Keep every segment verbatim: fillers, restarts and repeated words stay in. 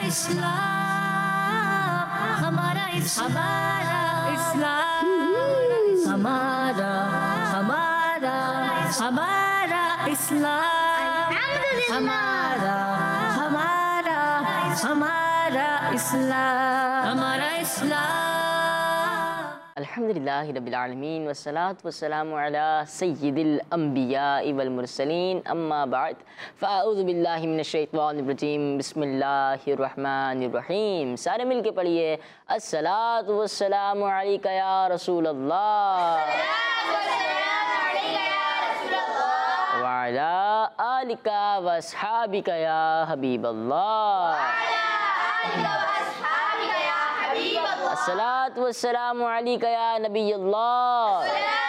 इस्लाम, हमारा हमारा इस्लाम, हमारा हमारा हमारा इस्लाम, हमारा हमारा हमारा इस्लाम, हमारा इस्लाम। अल्हम्दुलिल्लाहि रब्बिल आलमीन वस्सलातु वस्सलामु अला सय्यिदिल अंबियाइ वल मुरसलीन अम्मा बाद फ़अऊज़ु बिल्लाहि मिनश शैतानिर रजीम बिस्मिल्लाहिर रहमानिर रहीम। सारे मिल के पढ़िए अस्सलातु वस्सलामु अलैका या रसूलल्लाह व अला आलिका व अस्हाबिका या हबीबल्लाह। अस्सलातु वस्सलामु अलैका या नबियल्लाह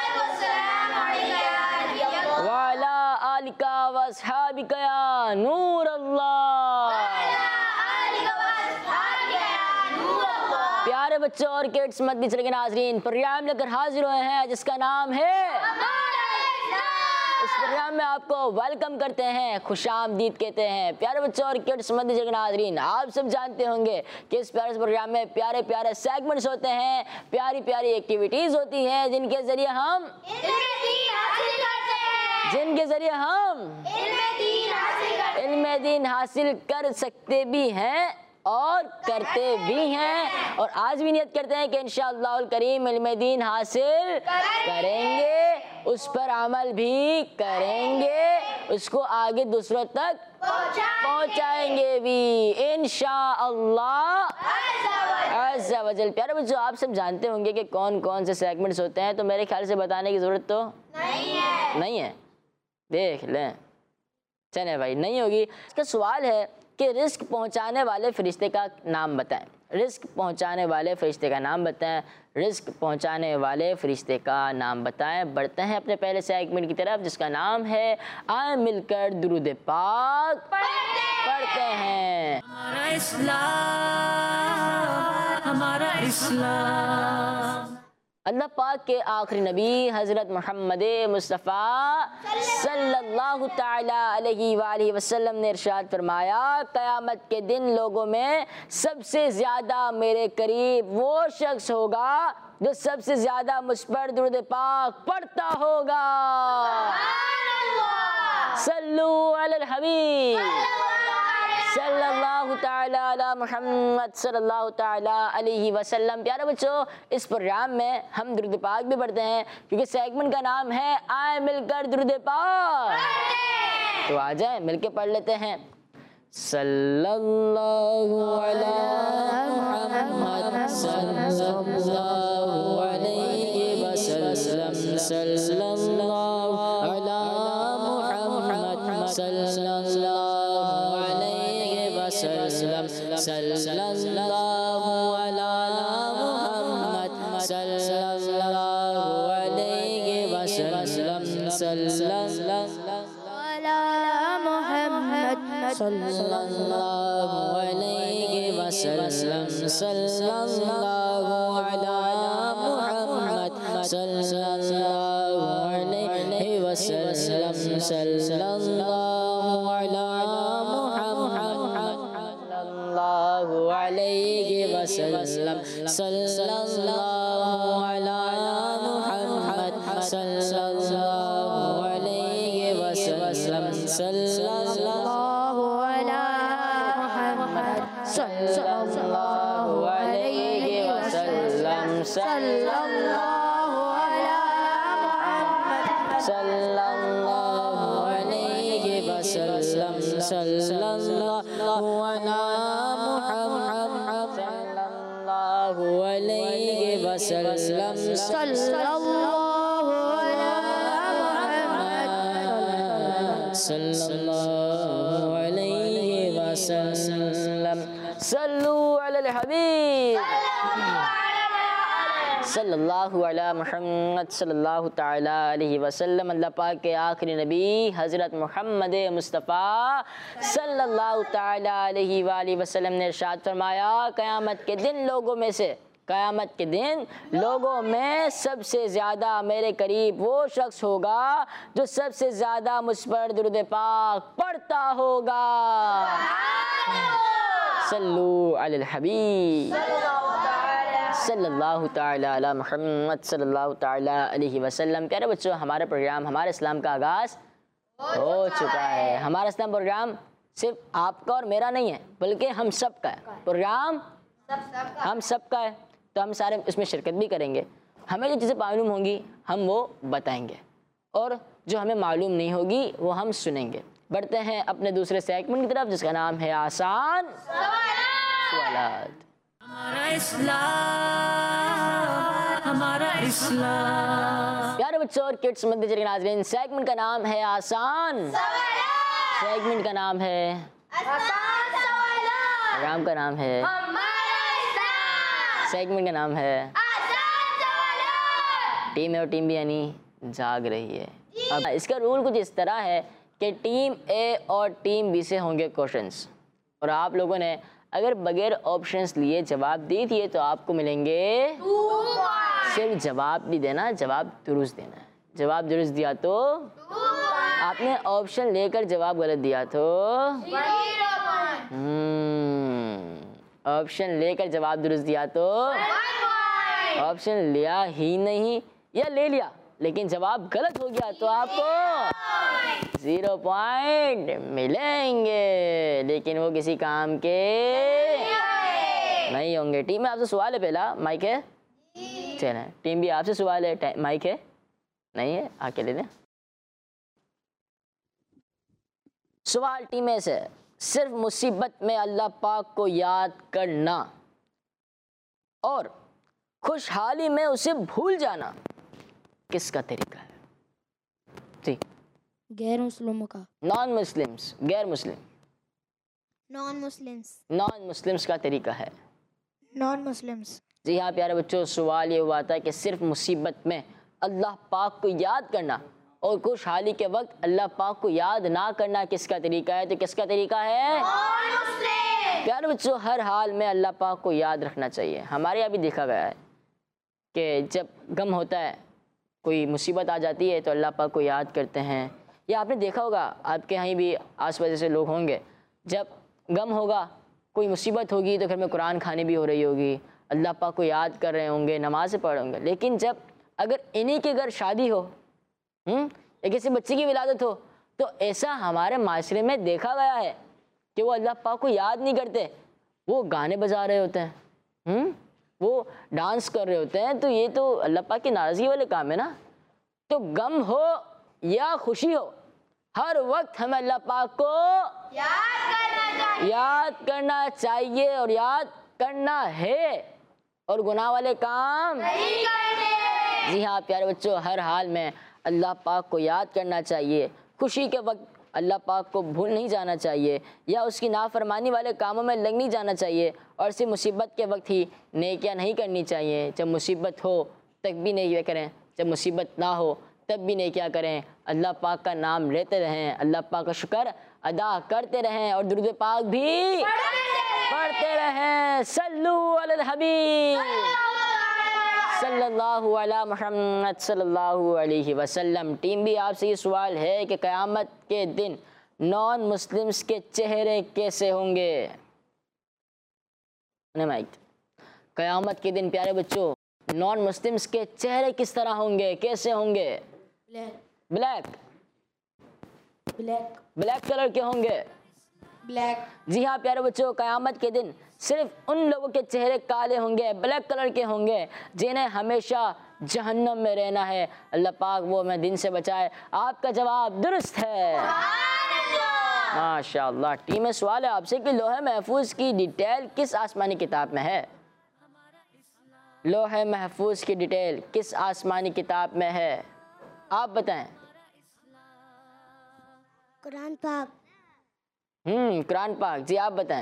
व अला आलिका व अस्हाबिका या नूरल्लाह। प्यारे बच्चों और किड्स मद्दी चले नाज़रीन, प्रोग्राम लेकर हाजिर हुए हैं जिसका नाम है। इस प्रोग्राम में आपको वेलकम करते हैं, खुशामदीद कहते हैं। प्यारे बच्चों और किड्स मद्दी चले नाज़रीन, आप सब जानते होंगे कि इस प्यारे प्रोग्राम में प्यारे प्यारे सेगमेंट्स होते हैं, प्यारी प्यारी एक्टिविटीज़ होती हैं जिनके ज़रिए हम जिनके ज़रिए हम इल्म दीन हासिल कर सकते भी हैं और करते भी हैं। और आज भी नियत करते हैं कि इंशाअल्लाह करीम इल्म दीन हासिल करेंगे, उस पर अमल भी करेंगे, उसको आगे दूसरों तक पहुंचाएंगे भी इंशाअल्लाह अज़्ज़ा वजल। प्यारे बच्चों, आप सब जानते होंगे कि कौन कौन से सेगमेंट्स होते हैं, तो मेरे ख्याल से बताने की ज़रूरत तो नहीं है नहीं है देख लें, चले भाई, नहीं होगी। इसका सवाल है कि रिस्क पहुंचाने वाले फरिश्ते का नाम बताएं। रिस्क पहुंचाने वाले फरिश्ते का नाम बताएं। रिस्क पहुंचाने वाले फरिश्ते का नाम बताएं। बढ़ते हैं अपने पहले सेगमेंट की तरफ जिसका नाम है आए मिलकर दुरूद पाक पढ़ते हैं। हमारा इस्लाम, हमारा इस्लाम। अल्लाह पाक के आखिरी नबी हज़रत मोहम्मद मुस्तफ़ा सल्लल्लाहु ताला अलैहि वालैहि वसल्लम ने इरशाद फरमाया, क़यामत के दिन लोगों में सबसे ज़्यादा मेरे करीब वो शख्स होगा जो सबसे ज़्यादा मुझ पर दुरूद पाक पढ़ता होगा। सल्लू अलल हबीब सल्लल्लाहु ताला अला मुहम्मद सल्लल्लाहु ताला अलैहि वसल्लम। प्यारे बच्चों, इस प्रोग्राम में हम दुरूद पाक भी पढ़ते हैं क्योंकि सेगमेंट का नाम है आए मिलकर दुरूद पाक। तो आ जाए मिलके पढ़ लेते हैं। सल्लल्लाहु अला मुहम्मद सल्लल्लाहु अलैहि वसल्लम सल्लल्लाहु अला मुहम्मद सल्लल्लाहु अलैहि वसल्लम सल्लल्लाहु अला मुहम्मद सल्लल्लाहु अलैहि वसल्लम सल्लल्लाहु अला मुहम्मद सल्लल्लाहु अलैहि वसल्लम सल्लल्लाहु अला मुहम्मद सल्लल्लाहु अलैहि वसल्लम सल्लल्लाहु अला मुहम्मद सल्लल्लाहु अलैहि वसल्लम सल्लल्लाहु अला मुहम्मद सल्लल्लाहु अलैहि वसल्लम सल्लल्लाहु अला मुहम्मद सल्लल्लाहु अलैहि वसल्लम सल्लल्लाहु अला मुहम्मद सल्लल्लाहु अलैहि वसल्लम सल्लल्लाहु अला मुहम्मद सल्लल्लाहु अलैहि वसल्लम सल्लल्लाहु अला मुहम्मद सल्लल्लाहु अलैहि वसल्लम। सल्लू अलल हबीब सल्लल्लाहु अला मुहम्मद सल्लल्लाहु ताला अलैहि वसल्लम। अल्लाह पाक के आखिरी नबी हज़रत मोहम्मद मुस्तफ़ा सल्लल्लाहु ताला अलैहि वालैहि वसल्लम ने इरशाद फरमाया, क़यामत के दिन लोगों में से क़यामत के दिन लोगों में सबसे ज़्यादा मेरे करीब वो शख्स होगा जो सबसे ज़्यादा मुझ पर दुरूद पाक पढ़ता होगा। सल्लू अलल हबीब सल्लल्लाहु ताला अला मुहम्मद सल्लल्लाहु ताला अलैहि वसल्लम। प्यारे बच्चों, हमारा प्रोग्राम हमारे इस्लाम का आगाज़ हो चुका है। हमारा इस्लाम प्रोग्राम सिर्फ आपका और मेरा नहीं है, बल्कि हम सब का है। प्रोग्राम हम सब का है, तो हम सारे इसमें शिरकत भी करेंगे। हमें जो चीज़ें मालूम होंगी हम वो बताएंगे, और जो हमें मालूम नहीं होगी वो हम सुनेंगे। बढ़ते हैं अपने दूसरे सेगमेंट की तरफ, जिसका नाम है आसान सवालात। हमारा इस्लाम, हमारा इस्लाम। प्यारे बच्चों और किड्स मध्य के नाज़रीन, सेगमेंट का नाम है आसान सवालात। सेगमेंट का नाम है आसान सवालात। प्रोग्राम का नाम है हमारा इस्लाम। सेगमेंट का नाम है आसान सवालात। टीम है और टीम भी यानी जाग रही है। अब इसका रूल कुछ इस तरह है कि टीम ए और टीम बी से होंगे क्वेश्चंस, और आप लोगों ने अगर बगैर ऑप्शंस लिए जवाब दे दिए तो आपको मिलेंगे सिर्फ जवाब नहीं देना, जवाब दुरुस्त देना है। जवाब दुरुस्त दिया तो आपने ऑप्शन लेकर जवाब गलत दिया तो ऑप्शन लेकर जवाब दुरुस्त दिया तो ऑप्शन लिया ही नहीं या ले लिया लेकिन जवाब गलत हो गया तो आपको जीरो पॉइंट मिलेंगे, लेकिन वो किसी काम के नहीं होंगे। टीम में आपसे सवाल है, पहला माइक है, चलें। टीम भी आपसे सवाल है, माइक है, नहीं है, आके ले लें। सवाल टीम में से, सिर्फ मुसीबत में अल्लाह पाक को याद करना और खुशहाली में उसे भूल जाना किसका तरीका है? जी, गैर मुस्लिमों का। नॉन मुस्लिम्स, गैर मुस्लिम। Non Muslims. नॉन मुस्लिम्स का तरीका है। Non Muslims. जी हाँ प्यारे बच्चों, सवाल ये हुआ था कि सिर्फ मुसीबत में अल्लाह पाक को याद करना और खुशहाली के वक्त अल्लाह पाक को याद ना करना किसका तरीका है? तो किसका तरीका है? Non Muslim. प्यारे बच्चों, हर हाल में अल्लाह पाक को याद रखना चाहिए। हमारे यहाँ भी देखा गया है कि जब गम होता है, कोई मुसीबत आ जाती है तो अल्लाह पाक को याद करते हैं। या आपने देखा होगा, आपके यहाँ भी आस पास से लोग होंगे, जब गम होगा, कोई मुसीबत होगी तो घर में कुरान खानी भी हो रही होगी, अल्लाह पाक को याद कर रहे होंगे, नमाज़ पढ़ होंगे। लेकिन जब अगर इन्हीं के घर शादी हो या किसी बच्चे की विलादत हो तो ऐसा हमारे माशरे में देखा गया है कि वो अल्लाह पाक को याद नहीं करते, वो गाने बजा रहे होते हैं, हुँ? वो डांस कर रहे होते हैं। तो ये तो अल्लाह पाक की नाराज़गी वाले काम है ना। तो गम हो या खुशी हो, हर वक्त हमें अल्लाह पाक को याद करना चाहिए, याद करना चाहिए और याद करना है, और गुनाह वाले काम नहीं करने। जी हाँ प्यारे बच्चों, हर हाल में अल्लाह पाक को याद करना चाहिए। खुशी के वक्त अल्लाह पाक को भूल नहीं जाना चाहिए या उसकी नाफरमानी वाले कामों में लग नहीं जाना चाहिए, और सिर्फ मुसीबत के वक्त ही नेकियां नहीं करनी चाहिए। जब मुसीबत हो तब भी नेकियां करें, जब मुसीबत ना हो तब भी नेकियां करें। अल्लाह पाक का नाम लेते रहें, अल्लाह पाक का शुक्र अदा करते रहें और दुरूद पाक भी पढ़ते रहें। सल्लू अलल हबीब सल्लल्लाहु अला मुहम्मद सल्लल्लाहु अलैहि वसल्लम। टीम भी आपसे ये सवाल है कि क़यामत के दिन नॉन मुस्लिम्स के चेहरे कैसे होंगे? क़यामत के दिन प्यारे बच्चों, नॉन मुस्लिम्स के चेहरे किस तरह होंगे, कैसे होंगे? ब्लैक ब्लैक ब्लैक कलर के होंगे। ब्लैक। जी हाँ प्यारे बच्चों, क़यामत के दिन सिर्फ उन लोगों के चेहरे काले होंगे, ब्लैक कलर के होंगे, जिन्हें हमेशा जहन्नम में रहना है। अल्लाह पाक वो हमें दिन से बचाए। आपका जवाब दुरुस्त है, माशाअल्लाह। टीम में सवाल है आपसे कि लोहे महफूज की डिटेल किस आसमानी किताब में है? लोहे महफूज की डिटेल किस आसमानी किताब में है? आप बताएं। कुरान पाक। हम्म कुरान पाक। जी आप बताएं।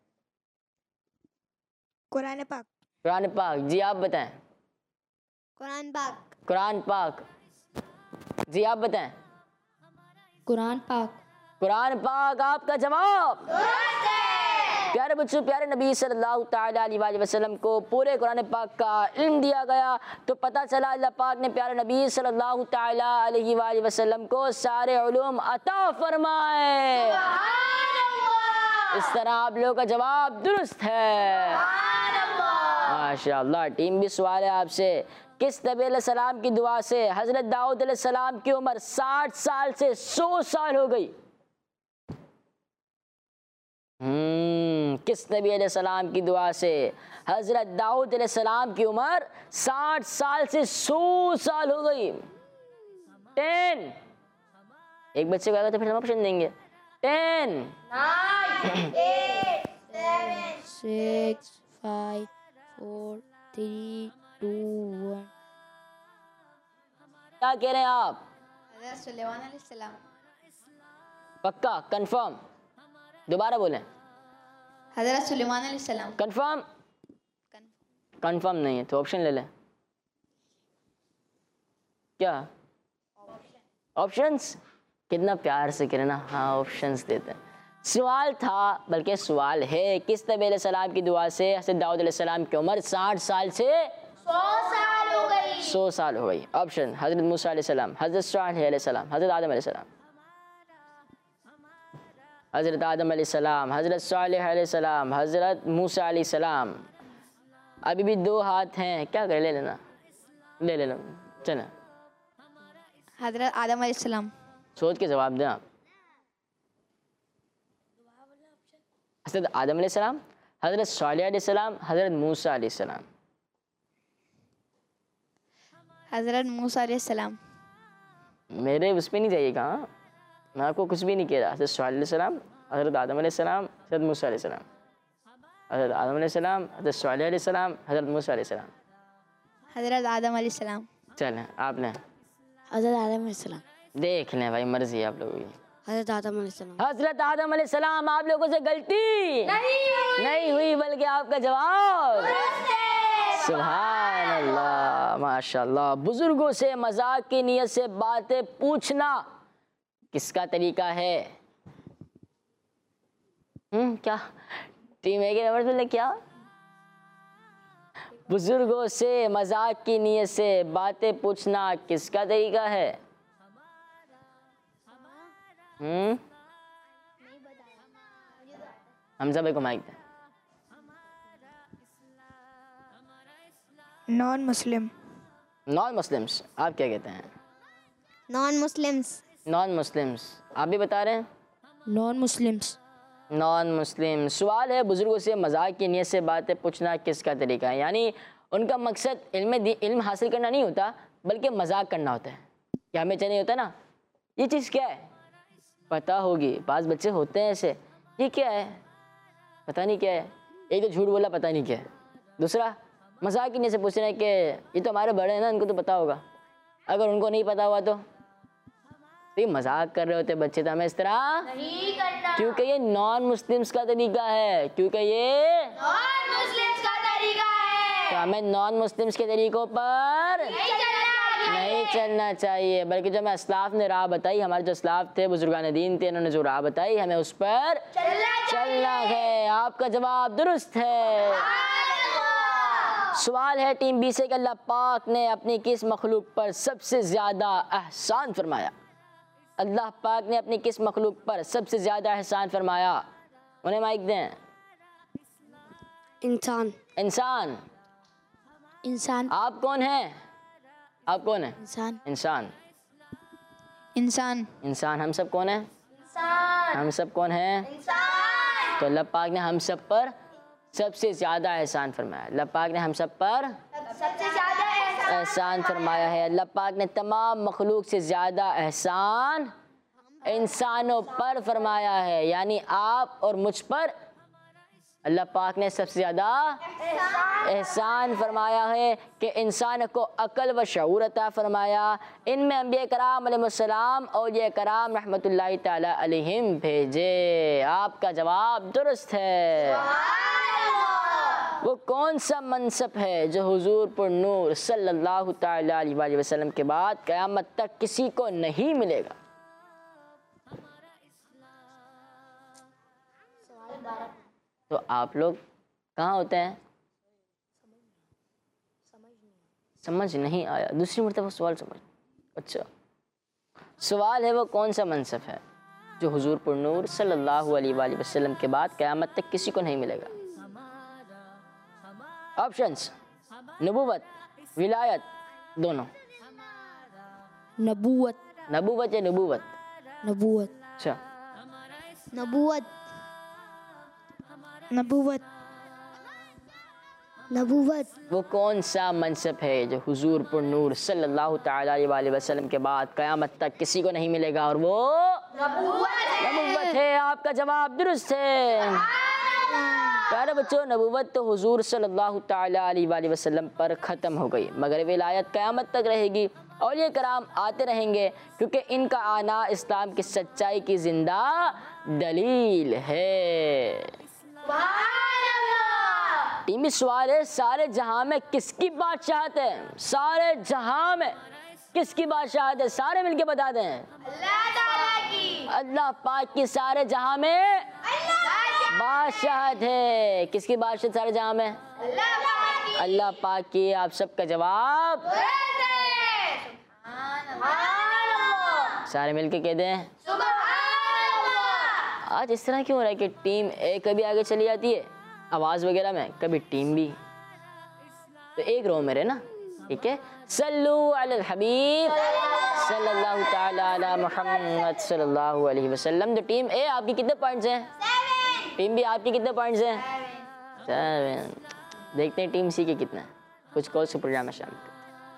कुरान पाक। कुरान पाक। जी आप बताएं। कुरान पाक। कुरान पाक। जी आप बताएं। कुरान पाक। कुरान पाक आपका जवाब। प्यारे बच्चों, प्यारे नबी सल्लल्लाहु ताला अलैहि वसल्लम को पूरे कुरान पाक का इल्म दिया गया, तो पता चला अल्लाह पाक ने प्यारे नबी सल्लल्लाहु ताला अलैहि वसल्लम को सारे उलूम अता फरमाए। इस तरह आप लोगों का जवाब दुरुस्त है। माशाअल्लाह। टीम भी सवाल है आपसे, किस नबी अलैहिस्सलाम की दुआ से हजरत दाऊद अलैहिस्सलाम की उम्र साठ साल से सौ साल हो गई? हम्म किस नबी अलैहिस्सलाम की दुआ से हजरत दाऊद अलैहिस्सलाम की उम्र साठ साल से सौ साल हो गई? टेन। एक बच्चे को आएगा तो फिर हम ऑप्शन देंगे। Ten, six, five, four, three, two, one. क्या कह रहे हैं आप? हज़रत सुलेमान अलैहिस्सलाम। पक्का कंफर्म? दोबारा बोलें। हज़रत सुलेमान अलैहिस्सलाम। कंफर्म? कंफर्म नहीं है तो ऑप्शन ले लें। क्या ऑप्शंस? कितना प्यार से करें ना, हाँ ऑप्शंस देते हैं। सवाल था, बल्कि सवाल है, किस नबी अलैहिस्सलाम की दुआ से हज़रत दाऊद अलैहिस्सलाम की उम्र साठ साल से सौ साल हो गई? सौ साल हो गई। ऑप्शन: हज़रत मूसा अलैहिस्सलाम, हज़रत सालेह अलैहिस्सलाम, हज़रत आदम अलैहिस्सलाम। हज़रत आदम अलैहिस्सलाम, हज़रत सालेह अलैहिस्सलाम, हज़रत मूसा अलैहिस्सलाम। अभी भी दो हाथ हैं, क्या करें? ले लेना, ले ले लो, चलें। हज़रत आदम अलैहिस्सलाम। सोच के जवाब दें आप। हज़रत आदम अलैहिस्सलाम, हज़रत सालेह अलैहिस्सलाम, हज़रत मूसा अलैहिस्सलाम। हज़रत मूसा अलैहिस्सलाम। मेरे उस पर नहीं जाइएगा, हाँ? मैं आपको कुछ भी नहीं कह रहा। हज़रत सालेह अलैहिस्सलाम, हज़रत आदम अलैहिस्सलाम, हज़रत मूसा अलैहिस्सलाम। हज़रत आदम अलैहिस्सलाम, हज़रत सालेह अलैहिस्सलाम, हज़रत मूसा अलैहिस्सलाम। हज़रत आदम अलैहिस्सलाम। चलें आपने हज़रत आदम अलैहिस्सलाम। देख लें भाई, मर्जी है आप लोगों की। हज़रत आदम अलैहिस्सलाम। हज़रत आदम अलैहिस्सलाम। आप लोगों से गलती नहीं, नहीं हुई, बल्कि आपका जवाब सुभान अल्लाह, माशाअल्लाह। बुजुर्गों से मजाक की नीयत से बातें पूछना किसका तरीका है? हम्म क्या टीम ए के नंबर पे क्या? बुजुर्गों से मजाक की नीयत से बातें पूछना किसका तरीका है? हम्म हमजा भाई को माइक दें। Non Muslim. नॉन मुस्लिम्स, आप क्या कहते हैं? Non Muslims. नॉन मुस्लिम्स, आप भी बता रहे हैं? Non Muslims. Non Muslim. सवाल है, बुजुर्गों से मजाक की नीयत से बातें पूछना किसका तरीका है? यानी उनका मकसद इल्म इल्म हासिल करना नहीं होता, बल्कि मजाक करना होता है। क्या हमें चाहिए होता है ना, ये चीज़ क्या है? पता होगी, पाँच बच्चे होते हैं ऐसे, ये क्या है? पता नहीं क्या है। एक तो झूठ बोला, पता नहीं क्या है। दूसरा मजाक की नीयत से पूछ रहे हैं कि ये तो हमारे बड़े हैं ना, इनको तो पता होगा। अगर उनको नहीं पता हुआ तो तो ये मजाक कर रहे होते बच्चे, तो हमें इस तरह नहीं करना, क्योंकि ये नॉन मुस्लिम्स का तरीका है, क्योंकि ये नॉन मुस्लिम्स का तरीका है। तो हमें नॉन मुस्लिम्स के तरीकों पर नहीं चलना, नहीं चलना चाहिए, बल्कि जो हमें असलाफ ने राह बताई, हमारे जो असलाफ थे, बुजुर्गान दीन थे, इन्होंने जो राह बताई, हमें उस पर चलना, चलना है। आपका जवाब दुरुस्त है। सवाल है टीम बी से कि अल्लाह पाक ने अपनी किस मखलूक पर सबसे ज़्यादा एहसान फरमाया? अल्लाह पाक ने अपनी किस मखलूक पर सबसे ज़्यादा एहसान फरमाया? उन्हें माइक दें। इंसान। इंसान। इंसान। आप कौन हैं? आप कौन हैं? इंसान। इंसान। इंसान। इंसान। हम सब कौन हैं? इंसान। हम सब कौन हैं? इंसान। तो अल्लाह पाक ने हम सब पर सबसे ज़्यादा एहसान फरमाया। अल्लाह पाक ने हम सब पर सबसे ज़्यादा एहसान फरमाया है। अल्लाह पाक ने तमाम मखलूक से ज़्यादा एहसान इंसानों पर फरमाया है, यानी आप और मुझ पर अल्लाह पाक ने सबसे ज़्यादा एहसान फरमाया है कि इंसान को अक़ल व शऊर अता फरमाया। इनमें अंबिया कराम अलैहिस्सलाम और ये कराम रहमतुल्लाहि ताला अलैहिम भेजे। आपका जवाब दुरुस्त है। वो कौन सा मनसब है जो हुजूर पर नूर सल्लल्लाहु ताला अलैहि वसल्लम के बाद क़यामत तक किसी को नहीं मिलेगा? तो आप लोग कहाँ होते हैं? समझ नहीं आया, दूसरी मरतबा सवाल समझ। अच्छा, सवाल है वो कौन सा मनसब है जो हुजूर पुरनूर सल्लल्लाहु अलैहि वसल्लम के बाद क़यामत तक किसी को नहीं मिलेगा? ऑप्शंस: नबूवत, विलायत, दोनों। नबूवत। नबूवत या नबूवत? नबूवत। अच्छा, नबूवत। नबूवत। नबूवत। वो कौन सा मनसब है जो हुजूर पुरनूर सल्लल्लाहु ताला अलैहि वसल्लम के बाद क़यामत तक किसी को नहीं मिलेगा? और वो नबूवत है। आपका जवाब दुरुस्त है। प्यारे बच्चों, नबूवत तो हुजूर सल्लल्लाहु ताला अलैहि वसल्लम पर ख़त्म हो गई, मगर विलायत क़यामत तक रहेगी। औलिया कराम आते रहेंगे क्योंकि इनका आना इस्लाम की सच्चाई की ज़िंदा दलील है। टीमी सवाल है, सारे जहां में किसकी बादशाहत है? सारे जहां में किसकी बादशाहत है? सारे मिलके बता दें। अल्लाह ताला की। अल्लाह पाक की सारे जहां में बादशाहत है। किसकी बादशाहत सारे जहां में? अल्लाह पाक की। अल्लाह पाक की। आप सबका जवाब सारे मिलके कह दें। आज इस तरह क्यों हो रहा है कि टीम ए कभी आगे चली जाती है आवाज़ वगैरह में, कभी टीम बी? तो एक रो में रहे ना, ठीक है। सल्लू अलल हबीब सल्लल्लाहु ताला अला मुहम्मद सल्लल्लाहु अलैहि वसल्लम। तो टीम ए आपकी कितने पॉइंट्स हैं? टीम बी आपकी कितने पॉइंट्स हैं? सेवन। देखते हैं टीम सी के कितना। कुछ कॉल्स के प्रोग्राम में शामिल करते हैं।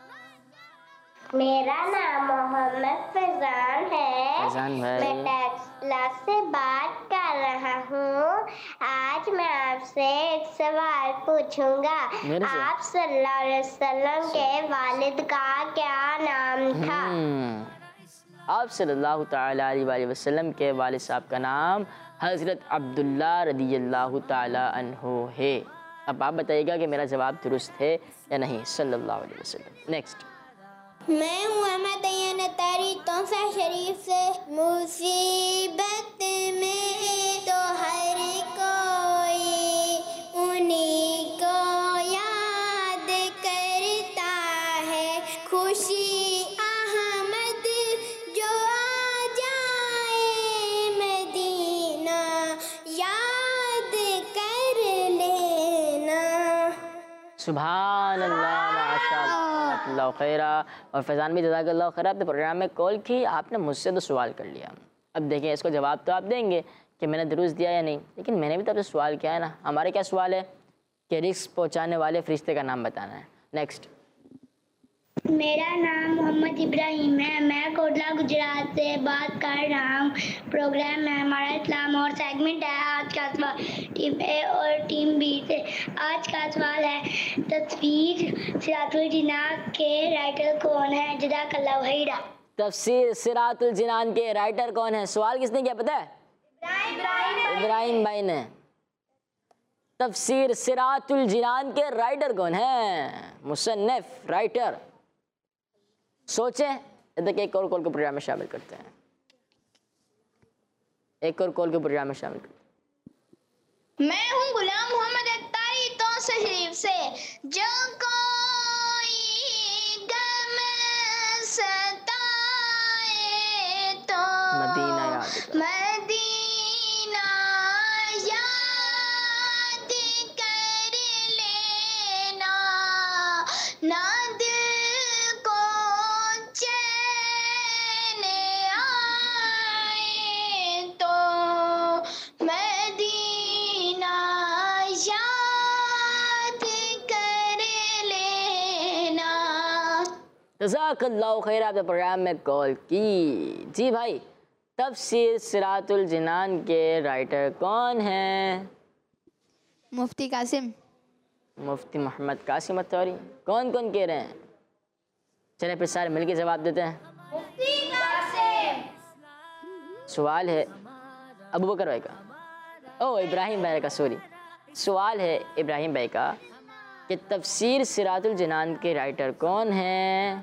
मेरा नाम मोहम्मद फैजान है। फैजान भाई, मैं टेक्सला से बात कर रहा हूँ। आज मैं आपसे एक सवाल पूछूंगा। मेरे से? आप सल्लल्लाहु अलैहि वसल्लम के वालिद का क्या नाम था? हम्म, आप सल्लल्लाहु ताला अलैहि वसल्लम के वालिद साहब का नाम हज़रत अब्दुल्ला रदियल्लाहु ताला अन्हु है। अब आप बताइएगा कि मेरा जवाब दुरुस्त है या नहीं। सल्लल्लाहु अलैहि वसल्लम। नेक्स्ट। मैं हूँ अहमद अय्यन अतारी तोहफा शरीफ से। मुसीबत में तो हर कोई उन्हीं को याद करता है। खुशी अहमद जो आ जाए मदीना याद कर लेना। सुभान अल्लाह, माशाअल्लाह खैरा। और फैज़ान भी जज़ाकल्लाह खैर, आपने प्रोग्राम में कॉल की, आपने मुझसे तो सवाल कर लिया। अब देखें इसको जवाब तो आप देंगे कि मैंने दुरुस्त दिया या नहीं, लेकिन मैंने भी तो आपसे सवाल किया है ना। हमारे क्या सवाल है कि रिस्क पहुंचाने वाले फरिश्ते का नाम बताना है। नेक्स्ट। मेरा नाम मोहम्मद इब्राहिम है। मैं कोटला गुजरात से बात कर रहा हूँ। प्रोग्राम में हमारा इस्लाम और सेगमेंट है। आज का सवाल टीम ए और टीम बी से। आज का सवाल है, तफसीर सिरातुल जिनान के राइटर कौन है? जज़ाकल्लाहु खैरा। तफसीर सिरातुल जिनान के राइटर कौन है? सवाल किसने किया पता है? इब्राहिम भाई ने। तफसीर सिरातुल जिनान के राइटर कौन है? मुसन्निफ, राइटर। सोचें। देखिए एक और कॉल के प्रोग्राम में शामिल करते हैं। एक और कॉल के प्रोग्राम में शामिल करते हैं। मैं हूँ गुलाम मोहम्मद अख्तारी तोसा शरीफ से। जो कोई गम सताए तो मदीना याद कर। मदीना याद कर लेना। ना दिल को चैन आए तो मदीना याद कर लेना। जज़ाकल्लाहु खैर, आपने प्रोग्राम में कॉल की। जी भाई, तफसीर सिरातुल जिनान के राइटर कौन हैं? मुफ्ती कासिम। मुफ्ती मोहम्मद कासिम अत्तौरी। कौन कौन कह रहे हैं? चले फिर सारे मिलके जवाब देते हैं। मुफ्ती कासिम। सवाल है अबू बकर भाई का, ओ इब्राहिम भाई का, सॉरी। सवाल है इब्राहिम भाई का कि तफसीर सिरातुल जिनान के राइटर कौन हैं?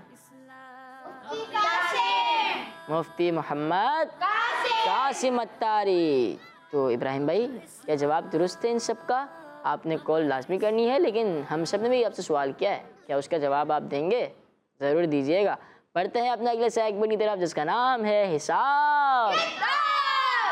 मुफ्ती मोहम्मद कासिम अत्तारी। तो इब्राहिम भाई, क्या जवाब दुरुस्त है इन सब का? आपने कॉल लाजमी करनी है, लेकिन हम सब ने भी आपसे सवाल किया है, क्या उसका जवाब आप देंगे? ज़रूर दीजिएगा। पढ़ते हैं अपना अगले सेगमेंट की तरफ, जिसका नाम है हिसाब।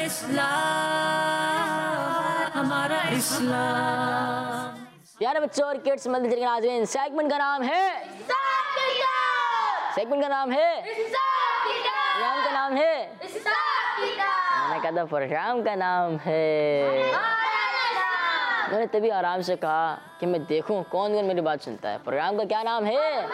इस्लाम हमारा इस्लाम। प्यारे बच्चों और किड्स मंदिर के नाज़रीन, सेगमेंट का नाम है सेगमेंट का नाम है प्रोग्राम का नाम है मैंने कहा था प्रोग्राम का नाम है। मैंने तभी आराम से कहा कि मैं देखूं कौन कौन मेरी बात सुनता है। प्रोग्राम का क्या नाम है?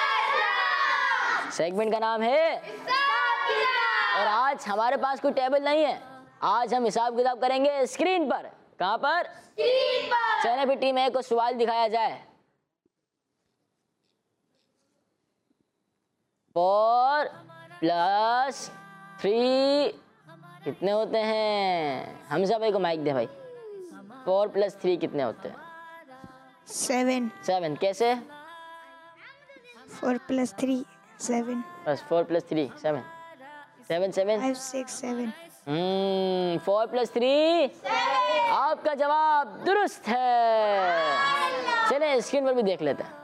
सेगमेंट का नाम है। और आज हमारे पास कोई टेबल नहीं है, आज हम हिसाब किताब करेंगे स्क्रीन पर। कहाँ पर? स्क्रीन पर। चलिए फिर टीम ए को सवाल दिखाया जाए। फोर प्लस थ्री कितने होते हैं? हमजा भाई को माइक दे भाई। फोर प्लस थ्री कितने होते हैं? सेवन। सेवन। कैसे? Four plus three seven. बस four plus three seven. Seven seven five six seven. Hmm four plus three आपका जवाब दुरुस्त है। चले स्क्रीन पर भी देख लेते हैं।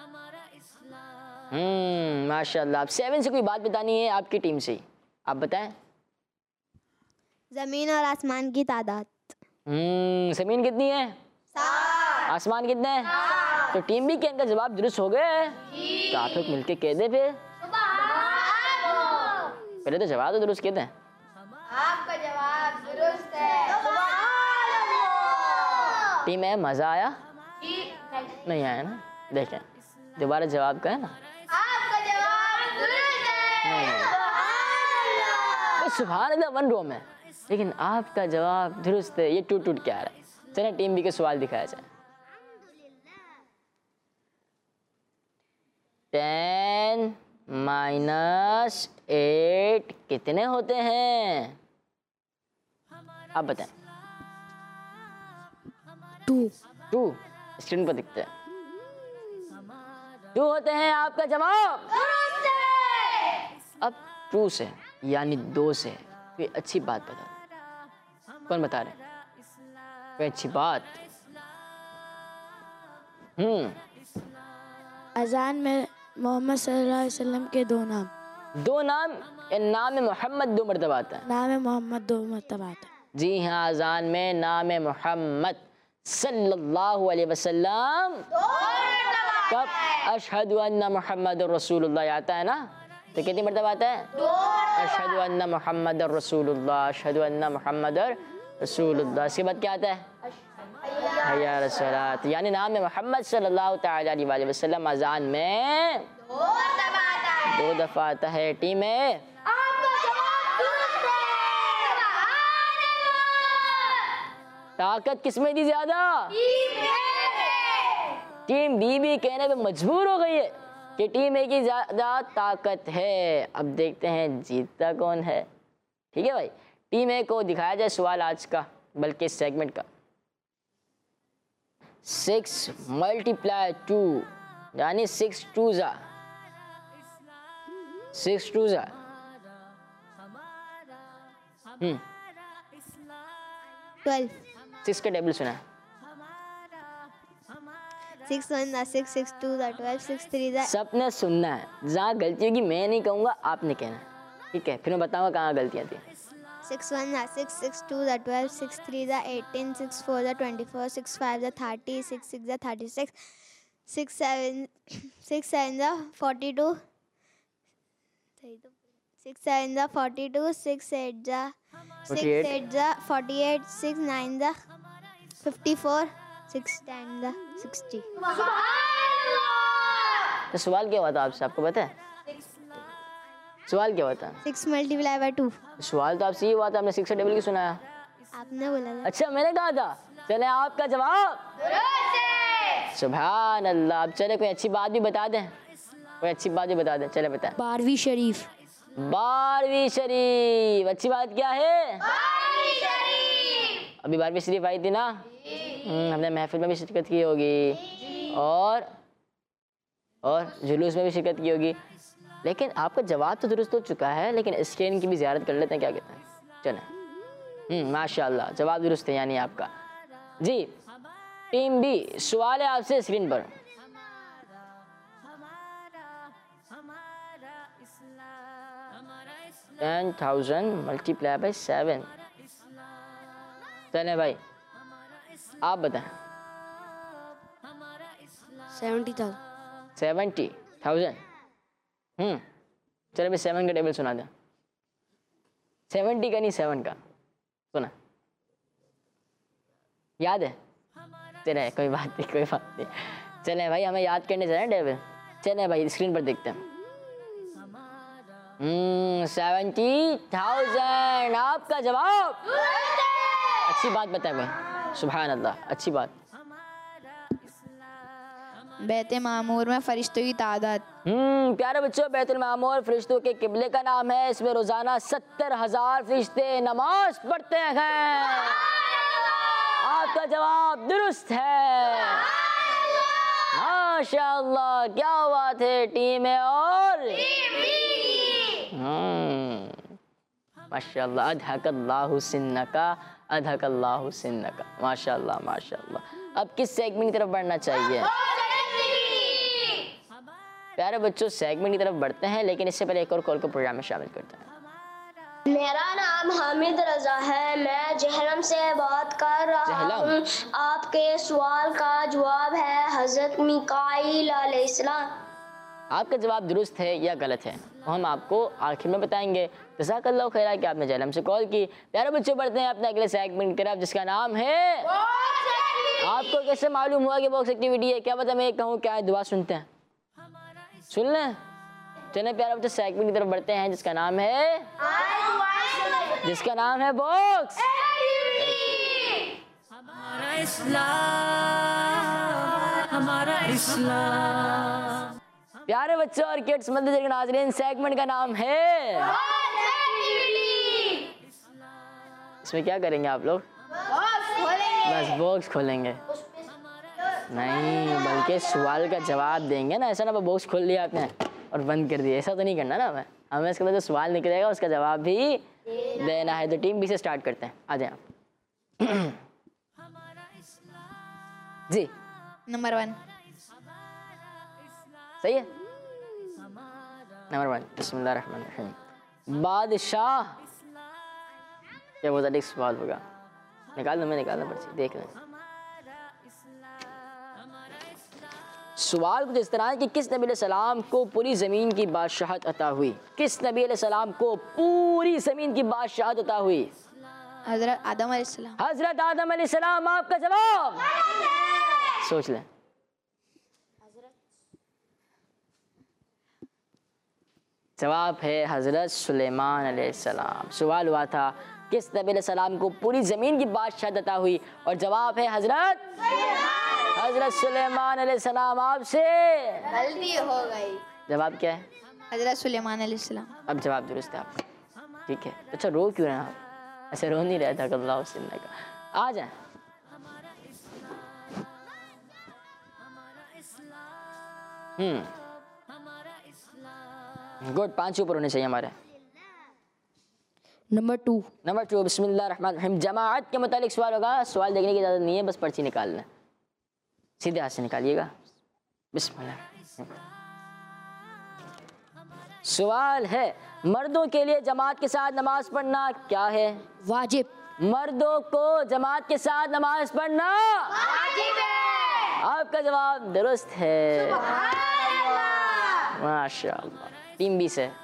हम्म माशाल्लाह। आप सेवन से कोई बात बतानी है आपकी टीम से, आप बताएं। जमीन और आसमान की तादाद। हम्म जमीन कितनी है? सात। आसमान कितने हैं? तो टीम बी के इनका जवाब दुरुस्त हो गए। तो आप लोग मिलके कह दे फिर। पहले तो जवाब तो दुरुस्त कहते हैं। आपका जवाब दुरुस्त है। टीम है, मजा आया? नहीं आया ना? देखें दोबारा जवाब का है ना। आपका जवाब दुरुस्त है। सुभान अल्लाह वन रो में, लेकिन आपका जवाब दुरुस्त है। ये टूट टूट के आ रहा है। चलिए टीम बी के सवाल दिखाया जाए। टेन माइनस एट कितने होते हैं? आप बताएं। टू। टू स्क्रीन पर दिखते हैं। टू होते हैं। आपका जवाब अब टू से यानी दो से कोई अच्छी बात बता। कौन बता रहे? कोई अच्छी बात। हम्म अजान में मोहम्मद सल्लल्लाहु अलैहि वसल्लम के दो नाम। दो नाम। नाम मोहम्मद दो मरतबा आता है। नाम मोहम्मद दो मरतबा आता है। जी हाँ, अजान में नाम मोहम्मद सल्लल्लाहु अलैहि वसल्लम कब? अशहदु अन्ना मुहम्मद रसूलुल्लाह आता है ना। तो कितनी मरतबा आता है? अशहदु अन्ना मुहम्मद रसूलुल्लाह, अशहदु अन्ना मुहम्मद रसूलुल्लाह। इसके बाद क्या आता है? हय्या अला सलात। यानी नाम में मोहम्मद सल्लल्लाहु तआला अलैहि वसल्लम अजान में दो दफा आता है। टीम है, ताकत किसमें दी ज्यादा? टीम बी भी कहने पे मजबूर हो गई है कि टीम ए की ज्यादा ताकत है। अब देखते हैं जीतता कौन है। ठीक है भाई, टीम ए को दिखाया जाए सवाल आज का, बल्कि सेगमेंट का। सिक्स मल्टीप्लाई टू यानी सिक्स टू जा सिक्स टू जा हम्म ट्वेल्व। सिक्स का टेबल सुना। सिक्स वन दा सिक्स, सिक्स टू दा ट्वेल्व, सिक्स थ्री दा। सबने सुनना है। जहाँ गलती होगी मैं नहीं कहूँगा, आपने कहना है। ठीक है, फिर मैं बताऊँगा कहाँ गलतियाँ थी। सिक्स वन दा सिक्स, सिक्स टू दा ट्वेल्व, सिक्स थ्री दा एटीन, सिक्स फोर दा ट्वेंटी फोर, सिक्स फाइव दा थर्टी, सिक्स सिक्स दा thirty six, six seven six seven दा फोर्टी टू, सिक्स सेवन दा फोर्टी टू, सिक्स एट दा six eight दा forty eight, six nine दा fifty four, six ten दा sixty. तो सवाल क्या हुआ था आपसे, आपको पता है? सवाल क्या हुआ था? Six multiply by two. सवाल तो आपसे ये हुआ था, आपने सिक्स का टेबल क्यों सुनाया? आपने बोला था। अच्छा मैंने कहा था। चले आपका जवाब सुभान अल्लाह। अब चले कोई अच्छी बात भी बता दें, कोई अच्छी बात भी बता दें। चले बताएं। बारहवीं शरीफ। बारहवीं शरीफ अच्छी बात क्या है? अभी बारहवीं शरीफ आई थी ना, हमने महफिल में भी शिरकत की होगी और और जुलूस में भी शिरकत की होगी। लेकिन आपका जवाब तो दुरुस्त हो चुका है, लेकिन स्क्रीन की भी ज़ियारत कर लेते हैं, क्या कहते हैं? चलें। हम्म माशाल्लाह जवाब दुरुस्त है यानी आपका। जी टीम बी, सवाल है आपसे स्क्रीन पर। Ten thousand multiply by seven चलें भाई, आप बताएं। Seventy thousand. Seventy thousand hmm चलो भाई सेवन का टेबल सुना दें। सेवेंटी का नहीं, सेवन का सुना, याद है? चले कोई बात नहीं, कोई बात नहीं। चले भाई, हमें याद करने चले टेबल। चले भाई, स्क्रीन पर देखते हैं। हम्म सेवेंटी थाउजेंड आपका जवाब। अच्छी बात बताए भाई, सुभान अल्लाह, अच्छी बात। बैत मामूर में फरिश्तों की तादाद। हम्म प्यारे बच्चों, बैतुल मामूर फरिश्तों के किबले का नाम है। इसमें रोजाना सत्तर हजार फरिश्ते नमाज पढ़ते हैं। आपका जवाब दुरुस्त है। माशाअल्लाह, क्या बात है, टीम है और हम्म माशाअल्लाह, अधकल्लाहु सिन्नका, अधकल्लाहु सिन्नका, माशाअल्लाह माशाअल्लाह। अब किस सेगमेंट की तरफ बढ़ना चाहिए? प्यारे बच्चों, सेगमेंट की तरफ बढ़ते हैं, लेकिन इससे पहले एक और कॉल को प्रोग्राम में शामिल करते हैं। मेरा नाम हामिद रजा है, मैं जहलम से बात कर रहा हूँ। आपके सवाल का जवाब है हजरत मिकाईल अलैहिस्सलाम। आपका जवाब दुरुस्त है या गलत है वो हम आपको आखिर में बताएंगे। जज़ाकल्लाहु खैरा कि आपने जहलम से कॉल की। प्यारे बच्चों, बढ़ते हैं अपने अगले सेगमेंट की तरफ, जिसका नाम है आपको कैसे मालूम हुआ कि बॉक्स एक्टिविटी है? क्या पता मैं कहूँ क्या है? दुआ सुनते हैं, सुन लें। चले प्यारे बच्चों, सेगमेंट की तरफ बढ़ते हैं, जिसका नाम है जिसका नाम है बॉक्स। हमारा इस्लाम, हमारा इस्लाम। प्यारे बच्चों और किड्स मदद के नाज़रीन, सेगमेंट का नाम है। इसमें क्या करेंगे आप लोग? बस बॉक्स खोलेंगे नहीं, बल्कि सवाल का जवाब देंगे ना। ऐसा ना बॉक्स खोल लिया आपने और बंद कर दिया, ऐसा तो नहीं करना ना। हमें हमें इसके बाद जो सवाल निकलेगा उसका जवाब भी देना है। तो टीम बी से स्टार्ट करते हैं, आ जाए आप। जी, नंबर वन। सही है, नंबर वन। बिस्मिल्लाहिर्रहमानिर्रहीम। बादशाह, क्या बहुत अधिक सवाल होगा? निकाल दो, मैं निकालना पर्ची, देख लें। सवाल कुछ इस तरह है कि किस नबी सलाम को पूरी ज़मीन की बादशाहत अता हुई? किस नबी सलाम को पूरी ज़मीन की बादशाहत अता हुई? हजरत आदम अलैहिस्सलाम। हजरत आदम अलैहिस्सलाम आपका जवाब। सोच लें। जवाब है हजरत सुलेमान अलैहिस्सलाम। सवाल हुआ था किस नबी सलाम को पूरी ज़मीन की बादशाहत अता हुई, और जवाब है हजरत हजरत सुलेमान अलैहिस्सलाम। आपसे गलती हो गई। जवाब क्या है? हजरत सुलेमान अलैहिस्सलाम। अब जवाब दुरुस्त है आपका, ठीक है। अच्छा, रो क्यों रहे हैं आप? ऐसे रो नहीं रहा था अल्लाह सिन्ना का। आ जाए, हम्म गुड, पांच ऊपर होने चाहिए हमारे। Number two. नंबर टू, बिस्मिल्लाहिर्रहमानिर्रहीम। जमाअत के मुतालिक सवाल होगा। सवाल देखने की इजाज़त नहीं है, बस पर्ची निकालना, सीधे हाथ से निकालिएगा। बिस्मिल्लाह। सवाल है, मर्दों के लिए जमात के साथ नमाज पढ़ना क्या है? वाजिब। मर्दों को जमात के साथ नमाज पढ़ना वाजिब है। आपका जवाब दुरुस्त है, माशाअल्लाह। टीम बी से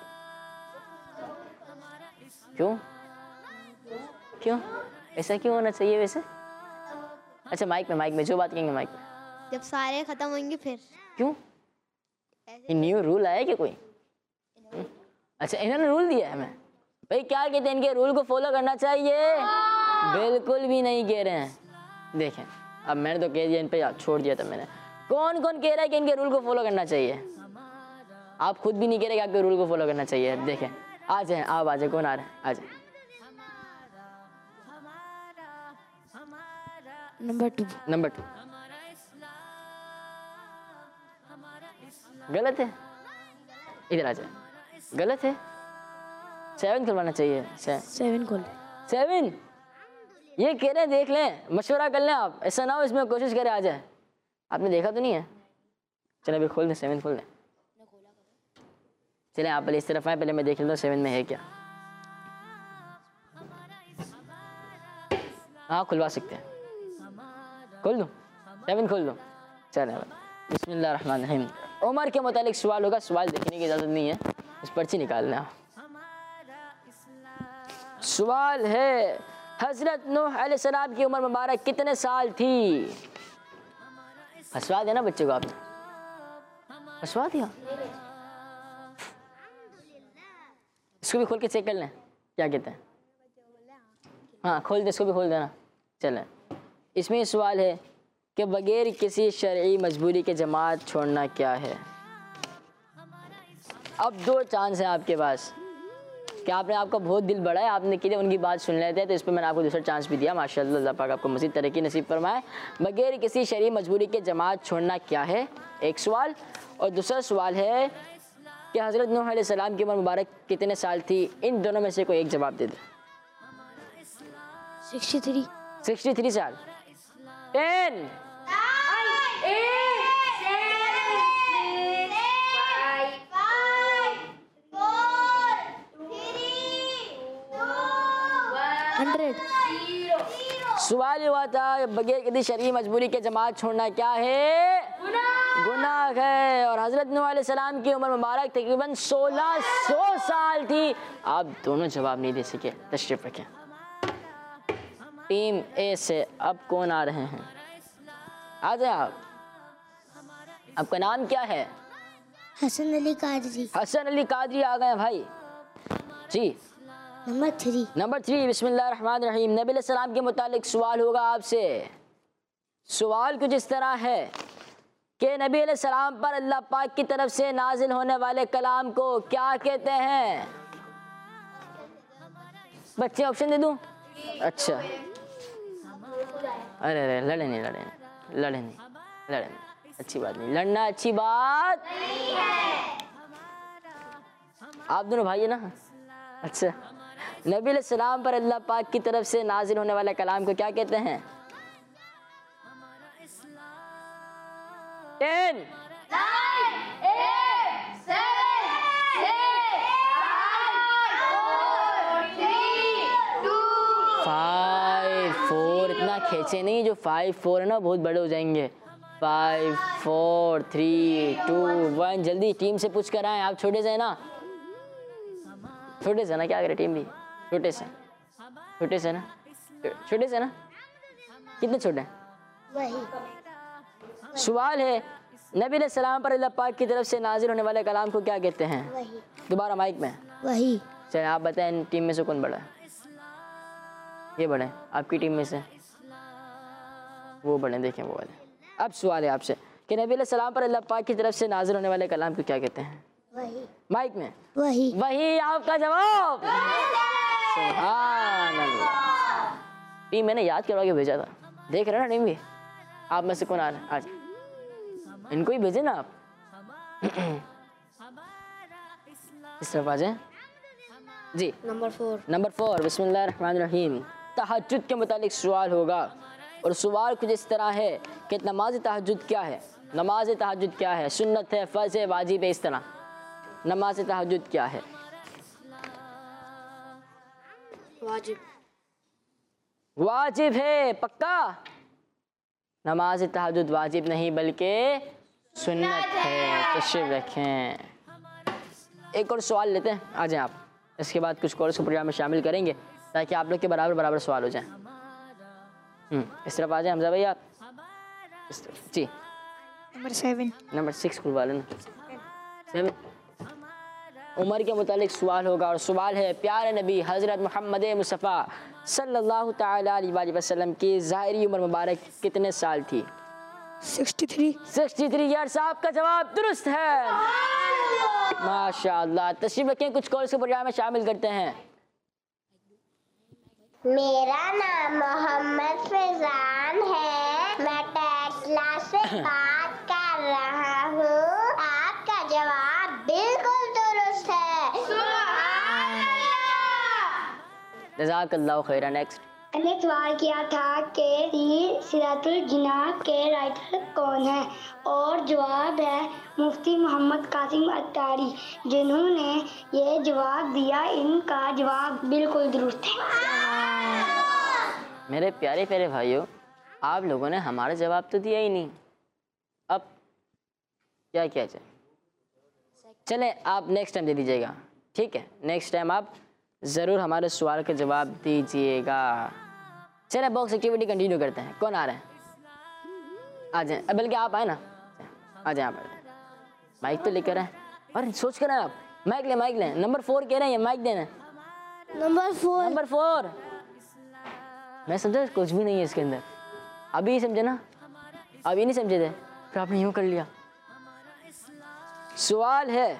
क्यों क्यों ऐसा क्यों होना चाहिए वैसे? अच्छा, माइक में माइक में जो बात कहेंगे माइक में। जब सारे खत्म होंगे फिर। क्यों? ये न्यू रूल आया क्या कोई? अच्छा, इन्होंने रूल दिया है हमें। भाई क्या कहते हैं, इनके रूल को फॉलो करना चाहिए? बिल्कुल भी नहीं कह रहे हैं। देखें, अब मैंने तो कह दिया, इन पे छोड़ दिया था मैंने। कौन कौन कह रहा है कि इनके रूल को फॉलो करना चाहिए? आप खुद भी नहीं कह रहे कि आपके रूल को फॉलो करना चाहिए। देखें, आ जाए, आप आ जाए, कौन आ रहा है? आ जाए। Number two. नंबर टू गलत है, इधर आ जाए। गलत है, सेवन खुलवाना चाहिए। से, सेवन खोल। सेवन ये कह रहे हैं, देख लें, मशवरा कर लें आप। ऐसा ना हो इसमें कोशिश करें आ जाए। आपने देखा तो नहीं है? चले अभी खोल दें, सेवन खोल दें। चले आप पहले इस तरफ आए, पहले मैं देख लेता हूँ सेवन में है क्या। हाँ खुलवा सकते हैं, खोल दूँ सेवन खोल दूँ। चलें बिस्मिल्लाहिर्रहमानिर्रहीम। उमर के मुतालिक सवाल होगा, सवाल देखने की इजाज़त नहीं है, इस पर्ची निकालना। सवाल है हज़रत नूह अलैहिस्सलाम की उम्र मुबारक कितने साल थी? हंसवा देना बच्चे को, आपने हंसवा दिया। इसको भी खोल के चेक कर लें क्या कहते हैं। हाँ खोल दे, इसको भी खोल देना। चलें, इसमें सवाल है कि बगैर किसी शरई मजबूरी के जमात छोड़ना क्या है? अब दो चांस हैं आपके पास कि आपने, आपका बहुत दिल बड़ा है, आपने कि उनकी बात सुन लेते हैं, तो इस पर मैंने आपको दूसरा चांस भी दिया। माशाअल्लाह, अल्लाह पाक आपको मज़ीद तरक्की नसीब फरमाए। बगैर किसी शरई मजबूरी के जमात छोड़ना क्या है, एक सवाल। और दूसरा सवाल है कि हज़रत नूह अलैहिस्सलाम की उम्र मुबारक कितने साल थी? इन दोनों में से कोई एक जवाब दे दे। सिक्सटी थ्री सिक्सटी थ्री साल। Ten hundred. सवाल हुआ था बगैर किसी शरई मजबूरी के जमात छोड़ना क्या है? गुनाह है। और हज़रत नूह अलैहिस्सलाम की उम्र मुबारक तकरीबन सोलह सौ साल थी। आप दोनों जवाब नहीं दे सके, तशरीफ रखें। टीम ए से अब कौन आ रहे हैं? आ जाए आप। आपका नाम क्या है? हसन अली कादरी। हसन अली कादरी आ गए भाई जी। Number three. नंबर थ्री बिस्मिल्लाहिर्रहमानिर्रहीम। नबी अलैहिस्सलाम के मुतालिक सवाल होगा आपसे। सवाल कुछ इस तरह है कि नबी अलैहिस्सलाम पर अल्लाह पाक की तरफ से नाजिल होने वाले कलाम को क्या कहते हैं? बच्चे ऑप्शन दे दूं? अच्छा, अरे अरे लड़े नहीं लड़े नहीं लड़े नहीं लड़े नहीं अच्छी बात नहीं, लड़ना अच्छी बात नहीं है। आप दोनों भाई है ना? अच्छा, नबी अलैहिस्सलाम पर अल्लाह पाक की तरफ से नाजिल होने वाले कलाम को क्या कहते हैं? टेन फाइव फोर, इतना खींचे नहीं, जो फाइव फोर है ना बहुत बड़े हो जाएंगे। Five four three two one, जल्दी टीम से पूछ कर आए। आप छोटे से है ना? छोटे से ना, क्या करे टीम भी? छोटे से छोटे से ना छोटे से ना कितने छोटे? वही। सवाल है नबी अलैहिस्सलाम पर अल्लाह पाक की तरफ से नाजिल होने वाले कलाम को क्या कहते हैं? वही। दोबारा माइक में। वही। चलिए आप बताएं, टीम में से कौन बड़ा है? ये बड़े हैं आपकी टीम में से? वो बड़े, देखें वो वाले। अब सवाल है आपसे कि नबी अलैहिस्सलाम पर अल्लाह पाक की तरफ से नाजिल होने वाले कलाम को क्या कहते हैं? वही। माइक में। वही। वही आपका जवाब। सुभान अल्लाह। टीम मैंने याद करवा के भेजा था, देख रहे ना टीम भी। आप में से कौन आ रहा है आज? इनको ही भेजे ना आप। इस तरफ आ जाए जी। Number four. नंबर फोर बिस्मिल्लाहिर्रहमानिर्रहीम। तहज्जुद के मुतालिक सवाल होगा और सवाल कुछ इस तरह है कि नमाज तहज्जुद क्या है? नमाज तहज्जुद क्या है? सुन्नत है, फ़र्ज़ है, वाजिब है? इस तरह नमाज तहज्जुद क्या है? वाजिब। वाजिब है, पक्का? नमाज तहज्जुद वाजिब नहीं बल्कि सुन्नत है। तशरीफ रखें। एक और सवाल लेते हैं, आ जाएं आप। इसके बाद कुछ कोर्स के प्रोग्राम में शामिल करेंगे ताकि आप लोग के बराबर बराबर सवाल हो जाएं। हम्म इस तरफ आ जाए हमजा भाई, आप इस तरफ जी। Number seven. नंबर सिक्स खुलवा लेना। सेवन। उमर के मुतालिक सवाल होगा और सवाल है प्यारे नबी हज़रत मोहम्मद मुस्तफ़ा सल्लल्लाहु ताला अलैहि वसल्लम की ज़ाहिरी उम्र मुबारक कितने साल थी? Sixty three. Sixty three. यार साहब का जवाब दुरुस्त है, माशाअल्लाह। तशरीफ रखें, कुछ कोर्स के प्रोग्राम में शामिल करते हैं। मेरा नाम मोहम्मद फैजान है, मैं टेक्ला से बात कर रहा हूँ। आपका जवाब बिल्कुल दुरुस्त है। जज़ाकल्लाहु खैरन। नेक्स्ट। मैंने सवाल किया था कि सिरातुल जिन्नाह के राइटर कौन है, और जवाब है मुफ्ती मोहम्मद कासिम अत्तारी, जिन्होंने ये जवाब दिया। इनका जवाब बिल्कुल दुरुस्त है। मेरे प्यारे प्यारे भाइयों, आप लोगों ने हमारा जवाब तो दिया ही नहीं, अब क्या किया जाए? चलें, आप नेक्स्ट टाइम दे दीजिएगा, ठीक है? नेक्स्ट टाइम आप ज़रूर हमारे सवाल का जवाब दीजिएगा। चलें, बॉक्स एक्टिविटी कंटिन्यू करते हैं। कौन आ रहा है? आ जाए, बल्कि आप आए ना, आ जाए आप। माइक तो लेकर आए। अरे सोच कर आप माइक ले, माइक ले। नंबर फोर कह रहे हैं, माइक देना। नंबर फोर नंबर फोर मैं समझा कुछ भी नहीं है इसके अंदर। अभी ही समझे ना, अभी नहीं समझे थे, फिर आपने यूं कर लिया। सवाल है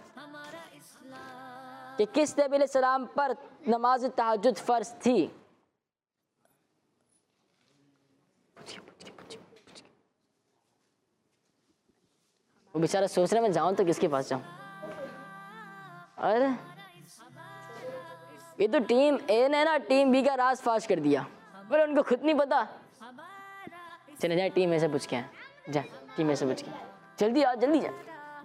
कि किस नबी अलैहिस्सलाम पर नमाज तहज्जुद फर्ज थी? वो बेचारा सोच रहे मैं जाऊं तो किसके पास जाऊं। अरे ये तो टीम ए ने ना टीम बी का राज फाश कर दिया, पर उनको खुद नहीं पता। चले जाए टीम ए से पूछ के आए, जा टीम ए से पूछ के, जल्दी आ, जल्दी जा।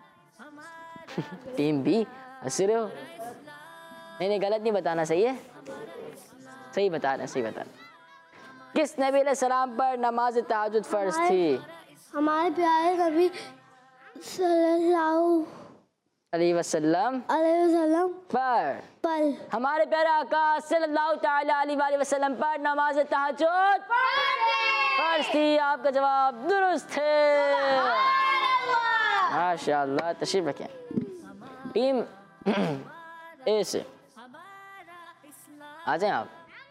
टीम बी हंस रहे हो? नहीं नहीं, गलत नहीं बताना, सही है, सही बता रहे हैं, सही बता रहे हैं। किस नबी अलैहिस्सलाम पर नमाज तहज्जुद फर्ज थी? हमारे प्यारे नबी सल्लल्लाहु अलैहि वसल्लम अलैहि वसल्लम पर पर हमारे प्यारे आका सल्लल्लाहु ताला अलैहि वसल्लम पर नमाज तहज्जुद फर्ज थी। आपका जवाब दुरुस्त है, माशाअल्लाह। तशरीफ रखें टीम ए से, आ जाएं आप।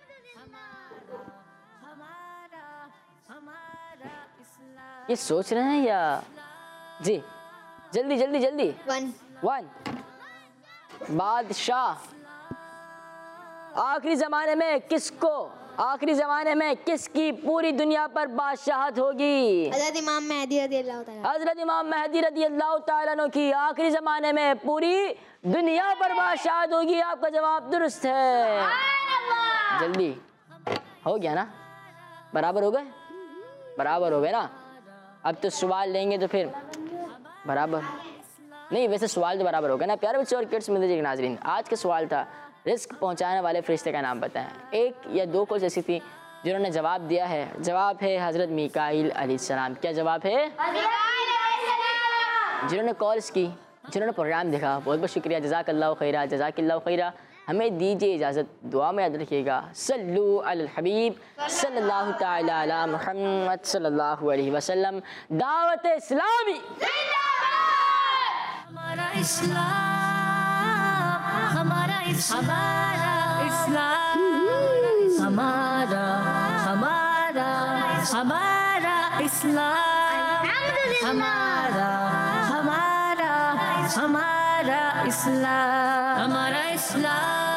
ये सोच रहे हैं या जी? जल्दी जल्दी जल्दी। वन वन बादशाह आखिरी जमाने में किसको, आखिरी जमाने में किसकी पूरी दुनिया पर बादशाहत होगी? हज़रत इमाम मेहदी रज़ी अल्लाह ताला। हजरत इमाम मेहदी रज़ी अल्लाह ताला अन्हु की आखिरी जमाने में पूरी दुनिया पर बादशाहत होगी। आपका जवाब दुरुस्त है। जल्दी हो गया ना? बराबर हो गए, बराबर हो गए ना? अब तो सवाल लेंगे तो फिर बराबर नहीं, वैसे सवाल तो बराबर हो गया ना प्यारे बच्चों और किड्स में। नाज़रीन, आज का सवाल था रिस्क पहुंचाने वाले फरिश्ते का नाम बताएं। एक या दो कॉल्स ऐसी थी जिन्होंने जवाब दिया है। जवाब है हज़रत मीकाईल अलैहिस्सलाम। क्या जवाब है? जिन्होंने कॉल्स की, जिन्होंने प्रोग्राम देखा, बहुत बहुत शुक्रिया। जज़ाकल्लाहु खैरा, जज़ाकल्लाहु खैरा। हमें दीजिए इजाज़त, दुआ में याद रखिएगा। सल्लु अलल हबीब सल्लल्लाहु ताला अला मुहम्मद सल्लल्लाहु अलैहि वसल्लम। दावत इस्लामी हमारा इस्लाम, हमारा इस्लाम, हमारा हमारा हमारा इस्लाम, हमारा हमारा हमारा इस्लाम, हमारा इस्लाम।